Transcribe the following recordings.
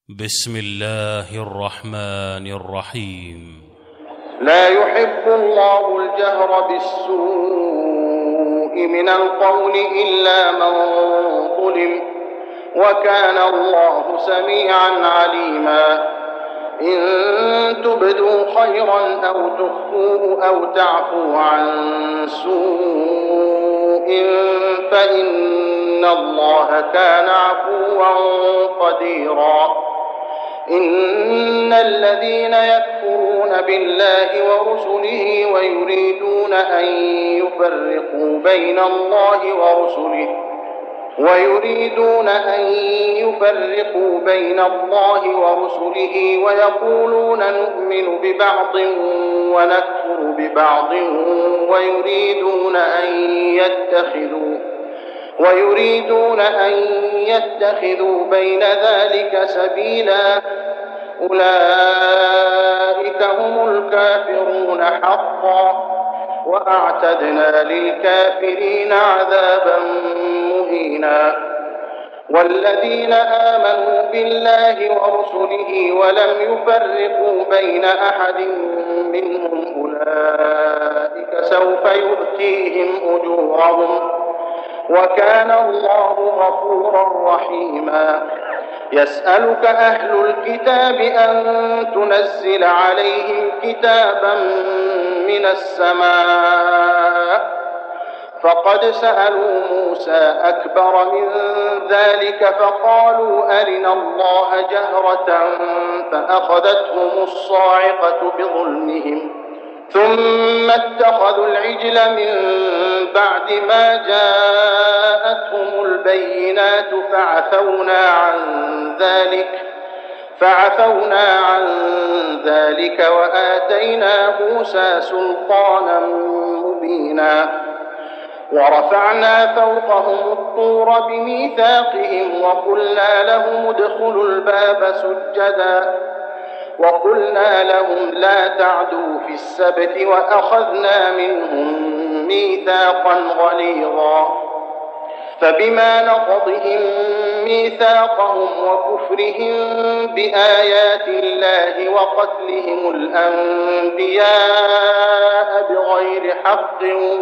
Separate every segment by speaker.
Speaker 1: بسم الله الرحمن الرحيم.
Speaker 2: لا يحب الله الجهر بالسوء من القول إلا من ظلم، وكان الله سميعا عليما. إن تبدوا خيرا أو تخفوه أو تعفو عن سوء فإن الله كان عفوا قديرا. إن الذين يكفرون بالله ورسله ويريدون أن يفرقوا بين الله ورسله ويقولون نؤمن ببعض ونكفر ببعض ويريدون أن يتخذوا بين ذلك سبيلا. أولئك هم الكافرون حقا، وأعتدنا للكافرين عذابا مهينا. والذين آمنوا بالله ورسله ولم يفرقوا بين أحد منهم أولئك سوف يؤتيهم أجورهم، وكان الله غفورا رحيما. يسألك أهل الكتاب أن تنزل عليهم كتابا من السماء، فقد سألوا موسى أكبر من ذلك فقالوا أرنا الله جهرة فأخذتهم الصاعقة بظلمهم، ثم اتخذوا العجل من بعد ما جاءتهم البينات فعفونا عن ذلك وآتينا موسى سلطانا مبينا. ورفعنا فوقهم الطور بميثاقهم وقلنا لهم ادخلوا الباب سجدا، وقلنا لهم لا تعدوا في السبت وأخذنا منهم ميثاقا غليظا. فبما نقضهم ميثاقهم وكفرهم بآيات الله وقتلهم الأنبياء بغير حق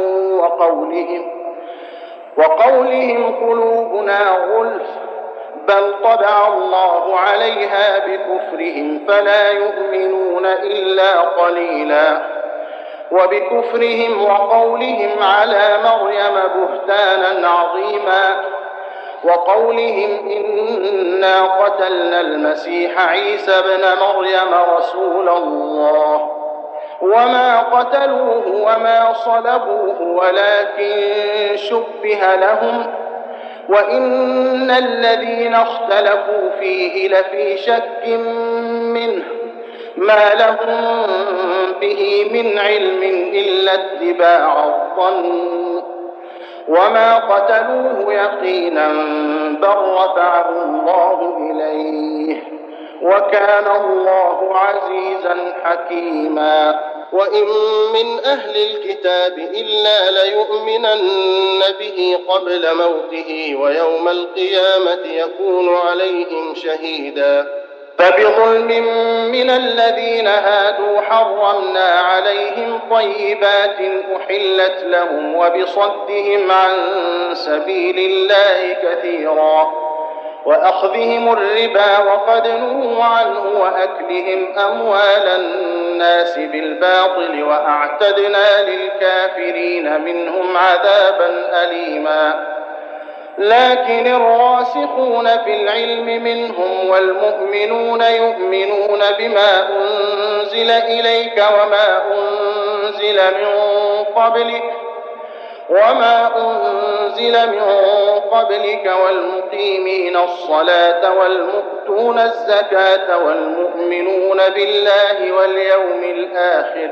Speaker 2: وقولهم قلوبنا غلف بل طبع الله عليها بكفرهم فلا يؤمنون إلا قليلا. وبكفرهم وقولهم على مريم بهتانا عظيما، وقولهم إنا قتلنا المسيح عيسى ابن مريم رسول الله وما قتلوه وما صلبوه ولكن شبه لهم، وإن الذين اختلفوا فيه لفي شك منه ما لهم به من علم إلا اتباع الظن، وما قتلوه يقينا بل رفعه الله إليه، وكان الله عزيزا حكيما. وإن من أهل الكتاب إلا ليؤمنن به قبل موته ويوم القيامة يكون عليهم شهيدا. فبظلم من الذين هادوا حرمنا عليهم طيبات أحلت لهم وبصدهم عن سبيل الله كثيرا، وأخذهم الربا وقد نهوا عنه وأكلهم أموال الناس بالباطل، وأعتدنا للكافرين منهم عذابا أليما. لكن الراسخون في العلم منهم والمؤمنون يؤمنون بما أنزل إليك وما أنزل من قبلك والمقيمين الصلاة والمؤتون الزكاة والمؤمنون بالله واليوم الآخر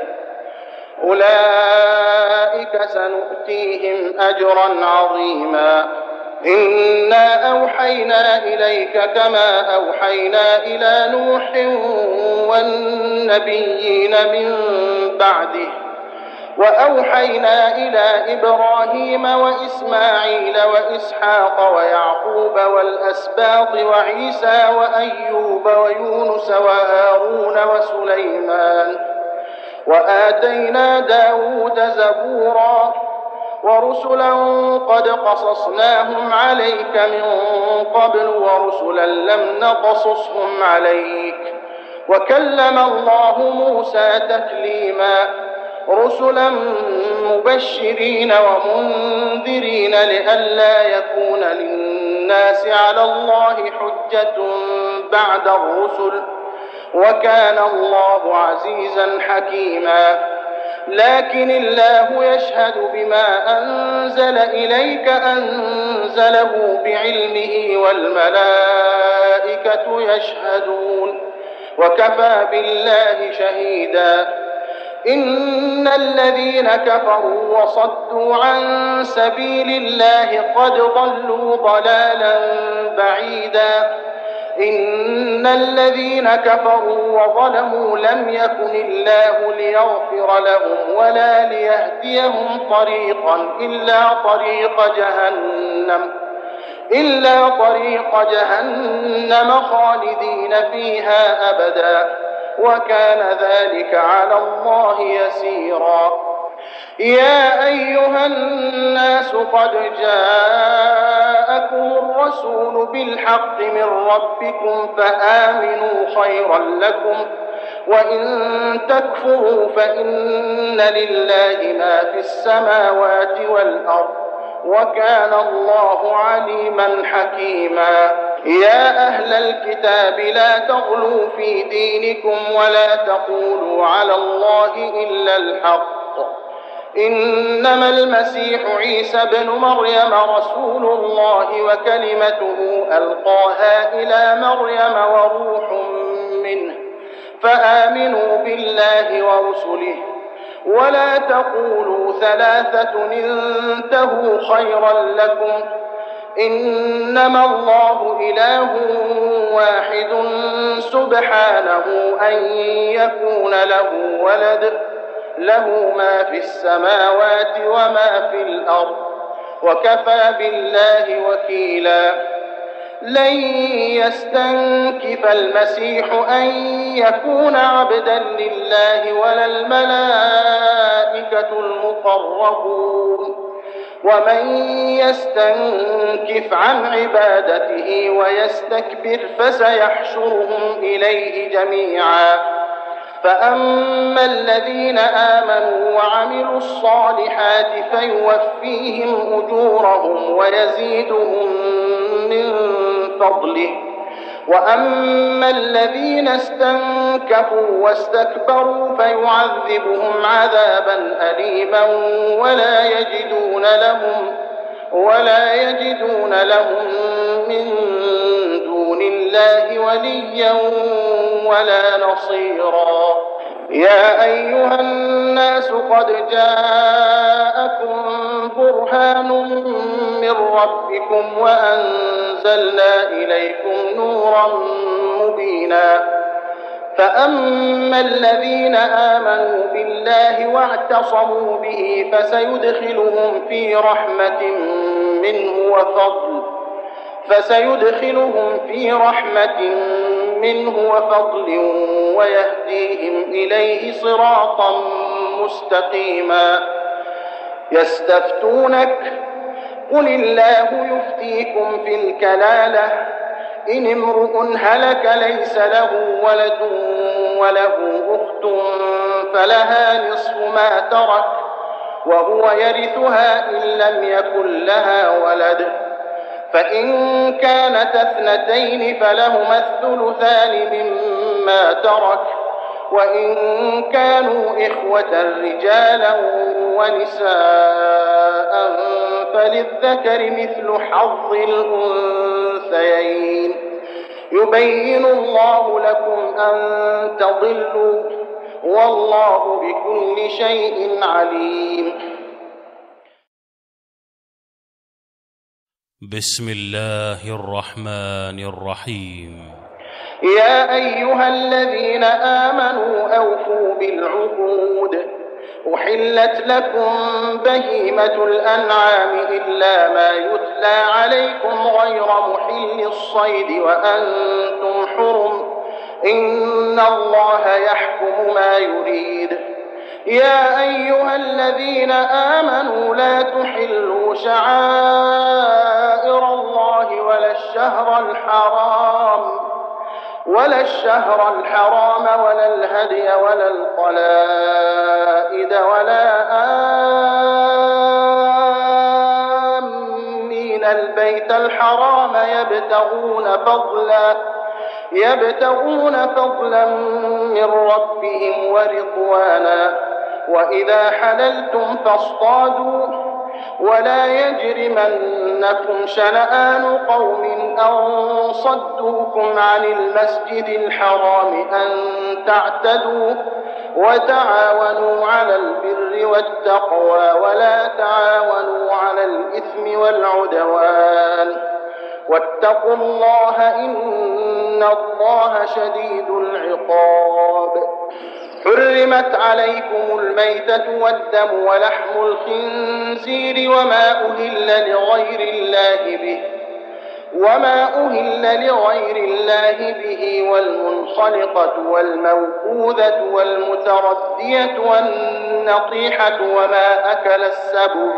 Speaker 2: أولئك سنؤتيهم أجرا عظيما. إنا أوحينا إليك كما أوحينا إلى نوح والنبيين من بعده وأوحينا إلى إبراهيم وإسماعيل وإسحاق ويعقوب والأسباط وعيسى وأيوب ويونس وهارون وسليمان وآتينا داود زبورا ورسلا قد قصصناهم عليك من قبل ورسلا لم نقصصهم عليك وكلم الله موسى تكليما رسلا مبشرين ومنذرين لئلا يكون للناس على الله حجة بعد الرسل وكان الله عزيزا حكيما لكن الله يشهد بما أنزل إليك أنزله بعلمه والملائكة يشهدون وكفى بالله شهيدا إن الذين كفروا وصدوا عن سبيل الله قد ضلوا ضلالا بعيدا إن الذين كفروا وظلموا لم يكن الله ليغفر لهم ولا ليهديهم طريقا إلا طريق جهنم خالدين فيها أبدا وكان ذلك على الله يسيرا يا أيها الناس قد جاءكم الرسول بالحق من ربكم فآمنوا خيرا لكم وإن تكفروا فإن لله ما في السماوات والأرض وكان الله عليما حكيما يا أهل الكتاب لا تغلوا في دينكم ولا تقولوا على الله إلا الحق إنما المسيح عيسى بن مريم رسول الله وكلمته ألقاها إلى مريم وروح منه فآمنوا بالله ورسله ولا تقولوا ثلاثة انتهوا خيرا لكم إنما الله إله واحد سبحانه أن يكون له ولد له ما في السماوات وما في الأرض وكفى بالله وكيلا لن يستنكف المسيح أن يكون عبدا لله ولا الملائكة المقربون ومن يستنكف عن عبادته ويستكبر فسيحشرهم إليه جميعا فأما الذين آمنوا وعملوا الصالحات فيوفيهم أجورهم ويزيدهم من فضله وأما الذين استنكفوا واستكبروا فيعذبهم عذابا أليما ولا يجدون لهم من دون الله وليا ولا نصيرا يا أيها الناس قد جاءكم برهان من ربكم وأنزلنا إليكم نورا مبينا فأما الذين آمنوا بالله واعتصموا به فسيدخلهم في رحمة منه وفضل ويهديهم إليه صراطا مستقيما يستفتونك قل الله يفتيكم في الكلالة إن امرؤ هلك ليس له ولد وله أخت فلها نصف ما ترك وهو يرثها إن لم يكن لها ولد فإن كانت اثنتين فلهما الثلثان مما ترك وإن كانوا إخوة رجالا ونساء فللذكر مثل حظ الأنثيين يبين الله لكم أن تضلوا والله بكل شيء عليم
Speaker 1: بسم الله الرحمن الرحيم
Speaker 2: يا أيها الذين آمنوا أوفوا بالعقود أحلت لكم بهيمة الأنعام إلا ما يتلى عليكم غير محل الصيد وأنتم حرم إن الله يحكم ما يريد. يا أيها الذين آمنوا لا تحلوا شعائر الله ولا الشهر الحرام ولا الهدي ولا القلائد ولا آمين البيت الحرام يبتغون فضلا من ربهم ورضوانا. وإذا حللتم فاصطادوا ولا يجرمنكم شنآن قوم أن صدوكم عن المسجد الحرام أن تعتدوا وتعاونوا على البر والتقوى ولا تعاونوا على الإثم والعدوان واتقوا الله إن الله شديد العقاب. حرمت عليكم الميتة والدم ولحم الخنزير وما أهل لغير الله به والمنخلقة والموقوذة والمتردية والنطيحة وما أكل السبع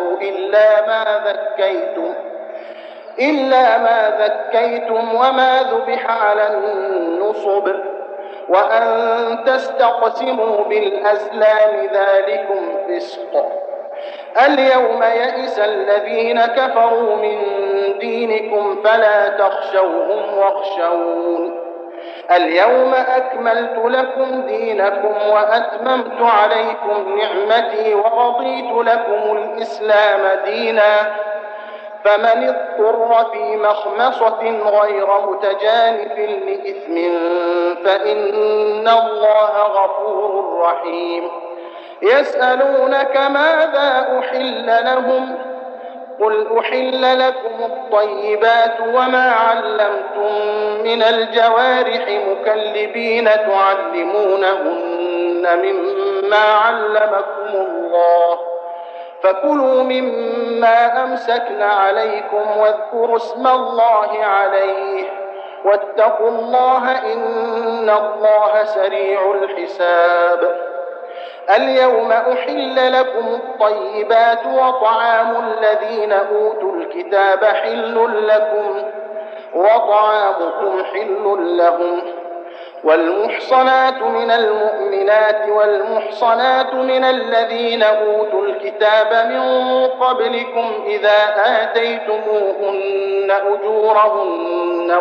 Speaker 2: إلا ما ذكيتم وما ذبح على النصب وأن تستقسموا بالأزلام ذلكم فسق. اليوم يئس الذين كفروا من دينكم فلا تخشوهم واخشون. اليوم أكملت لكم دينكم وأتممت عليكم نعمتي ورضيت لكم الإسلام دينا. فمن اضطر في مخمصة غير متجانف لإثم فإن الله غفور رحيم. يسألونك ماذا أحل لهم قل أحل لكم الطيبات وما علمتم من الجوارح مكلبين تعلمونهن مما علمكم الله فكلوا مما أمسكن عليكم واذكروا اسم الله عليه واتقوا الله إن الله سريع الحساب. اليوم أحل لكم الطيبات وطعام الذين أوتوا الكتاب حل لكم وطعامكم حل لهم. والمحصنات من المؤمنات والمحصنات من الذين أوتوا الكتاب من قبلكم إذا آتيتموهن أجورهن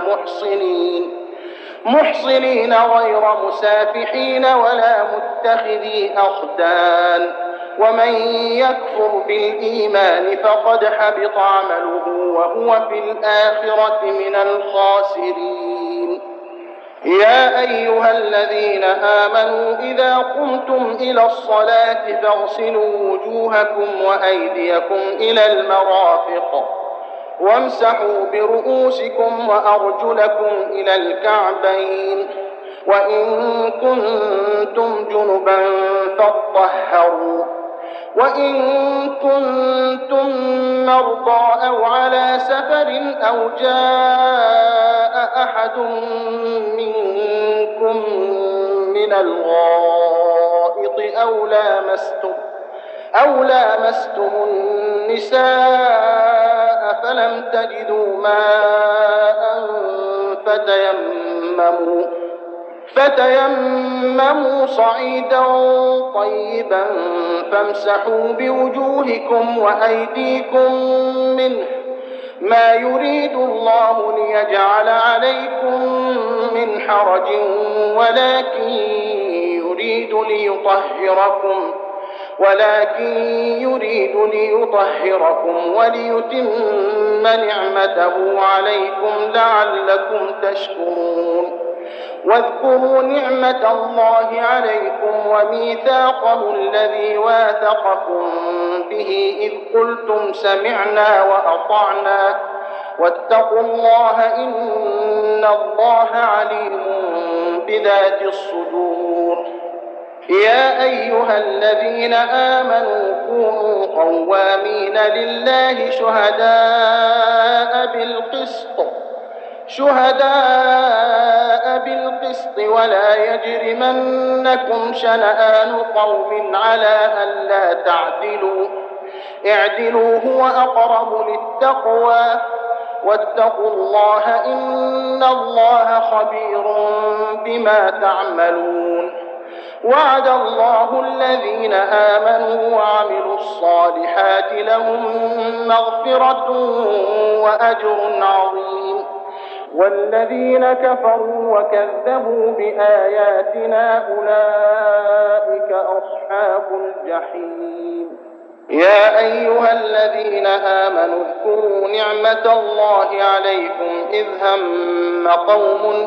Speaker 2: محصنين غير مسافحين ولا متخذي أخدان. ومن يكفر بالإيمان فقد حبط عمله وهو في الآخرة من الخاسرين. يا أيها الذين آمنوا إذا قمتم إلى الصلاة فاغسلوا وجوهكم وأيديكم إلى المرافق وامسحوا برؤوسكم وأرجلكم إلى الكعبين وإن كنتم جنبا فاطهروا وإن كنتم مرضى أو على سفر أو جاء أحد منكم من الغائط أو لامستم النساء فلم تجدوا ماء فتيمموا صعيدا طيبا فامسحوا بوجوهكم وأيديكم منه ما يريد الله ليجعل عليكم من حرج ولكن يريد ليطهركم وليتم نعمته عليكم لعلكم تشكرون. واذكروا نعمة الله عليكم وميثاقه الذي واثقكم به إذ قلتم سمعنا وأطعنا واتقوا الله إن الله عليم بذات الصدور. يا أيها الذين آمنوا كونوا قوامين لله شهداء بالقسط ولا يجرمنكم شنآن قوم على ألا تعدلوا اعدلوا هو أقرب للتقوى واتقوا الله إن الله خبير بما تعملون وعد الله الذين آمنوا وعملوا الصالحات لهم مغفرة وأجر عظيم والذين كفروا وكذبوا بآياتنا أولئك أصحاب الجحيم يا أيها الذين آمنوا اذكروا نعمة الله عليكم إذ هم قوم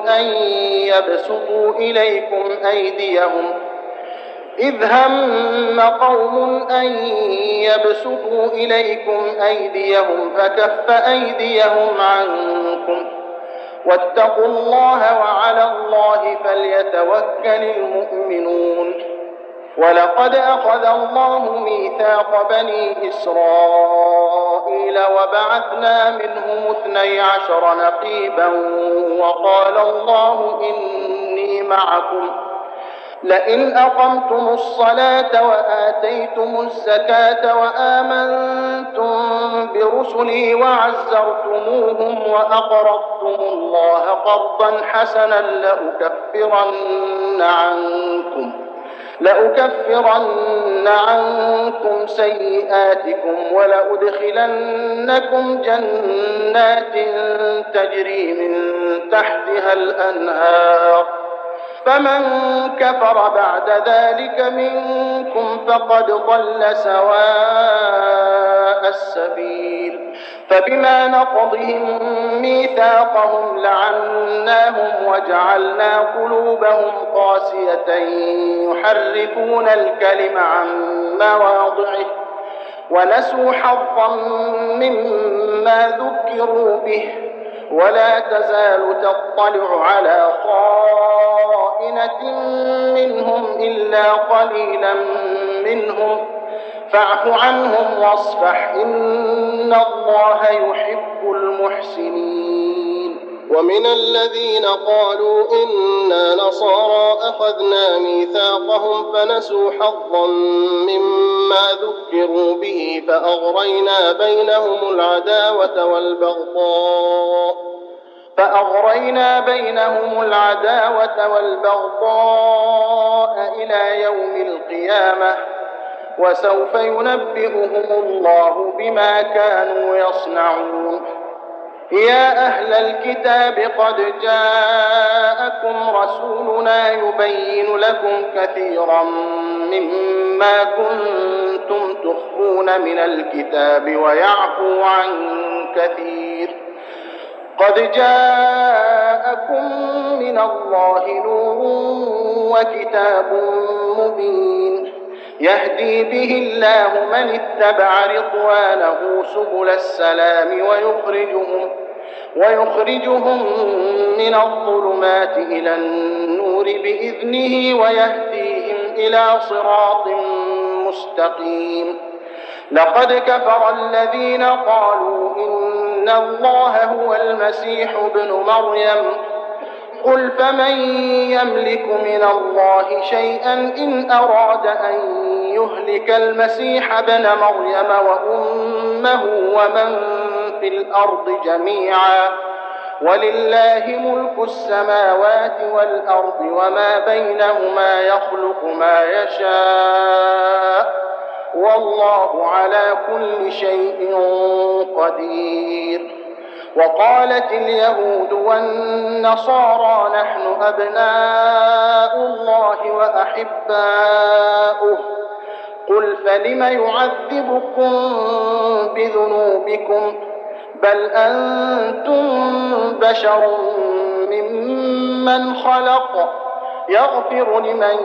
Speaker 2: أن يبسطوا إليكم أيديهم فكف أيديهم عنكم واتقوا الله وعلى الله فليتوكل المؤمنون ولقد أخذ الله ميثاق بني إسرائيل وبعثنا منهم 12 نقيبا وقال الله إني معكم لئن أقمتم الصلاة وآتيتم الزكاة وآمنتم برسلي وعزرتموهم وأقرضتم الله قرضا حسنا لأكفرن عنكم سيئاتكم ولأدخلنكم جنات تجري من تحتها الأنهار فمن كفر بعد ذلك منكم فقد ضل سواء السبيل فبما نقضهم ميثاقهم لعناهم وجعلنا قلوبهم قاسية يحرفون الكلم عن مواضعه ونسوا حظا مما ذكروا به ولا تزال تطلع على خائنة منهم إلا قليلا منهم فاعف عنهم واصفح إن الله يحب المحسنين ومن الذين قالوا إنا نصارى أخذنا ميثاقهم فنسوا حظا مما ذكروا به فأغرينا بينهم العداوة والبغضاء إلى يوم القيامة وسوف ينبئهم الله بما كانوا يصنعون يا أهل الكتاب قد جاءكم رسولنا يبين لكم كثيرا مما كنتم تخفون من الكتاب ويعفو عن كثير قد جاءكم من الله نور وكتاب مبين يهدي به الله من اتبع رضوانه سبل السلام ويخرجهم من الظلمات إلى النور بإذنه ويهديهم إلى صراط مستقيم لقد كفر الذين قالوا إن الله هو المسيح ابن مريم قل فمن يملك من الله شيئا إن أراد أن يهلك المسيح ابن مريم وأمه ومن في الأرض جميعا ولله ملك السماوات والأرض وما بينهما يخلق ما يشاء والله على كل شيء قدير وقالت اليهود والنصارى نحن أبناء الله وأحباؤه قل فلم يعذبكم بذنوبكم بل أنتم بشر ممن خلق يغفر لمن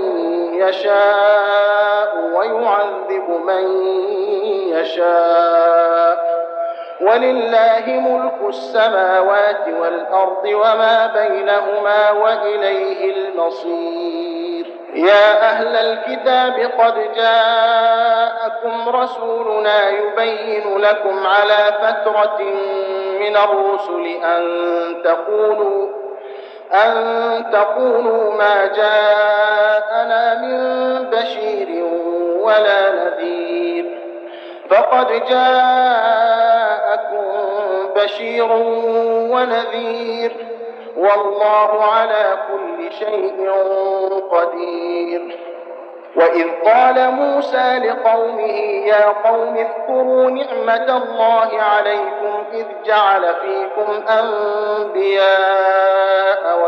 Speaker 2: يشاء ويعذب من يشاء ولله ملك السماوات والأرض وما بينهما وإليه المصير. يا أهل الكتاب قد جاءكم رسولنا يبين لكم على فترة من الرسل أن تقولوا ما جاءنا من بشير ولا نذير، فقد جاءكم بشير ونذير، والله على كل شيء قدير. وإذ قال موسى لقومه يا قوم اذكروا نعمة الله عليكم إذ جعل فيكم أنبياء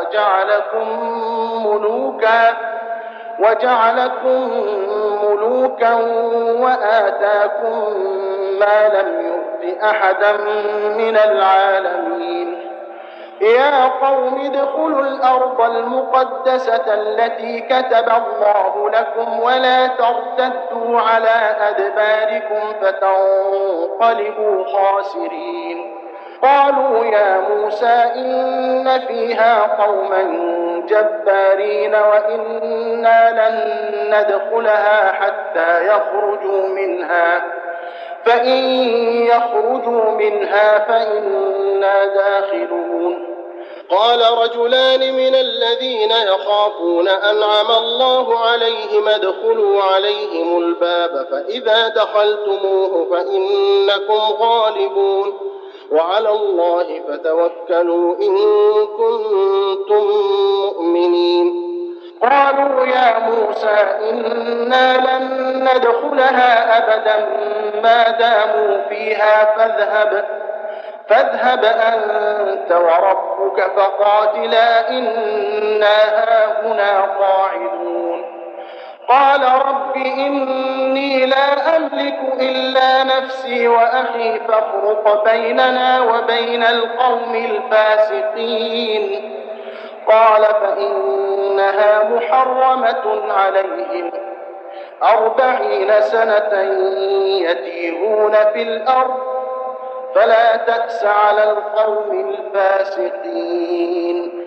Speaker 2: وجعلكم ملوكا وآتاكم ما لم يؤت أحدا من العالمين. يا قوم ادخلوا الأرض المقدسة التي كتب الله لكم ولا ترتدوا على أدباركم فتنقلبوا خاسرين. قالوا يا موسى إن فيها قوما جبارين وإنا لن ندخلها حتى يخرجوا منها، فإن يخرجوا منها فإنا داخلون. قال رجلان من الذين يخافون أنعم الله عليهم ادخلوا عليهم الباب فإذا دخلتموه فإنكم غالبون وعلى الله فتوكلوا إن كنتم مؤمنين. قالوا يا موسى إنا لن ندخلها أبدا ما داموا فيها فاذهب أنت وربك فقاتلا إنا هاهنا قاعدون. قال رب إني لا أملك إلا نفسي وأخي فافرق بيننا وبين القوم الفاسقين. قال فإنها محرمة عليهم 40 سنة يتيهون في الأرض فلا تأس على القوم الفاسقين.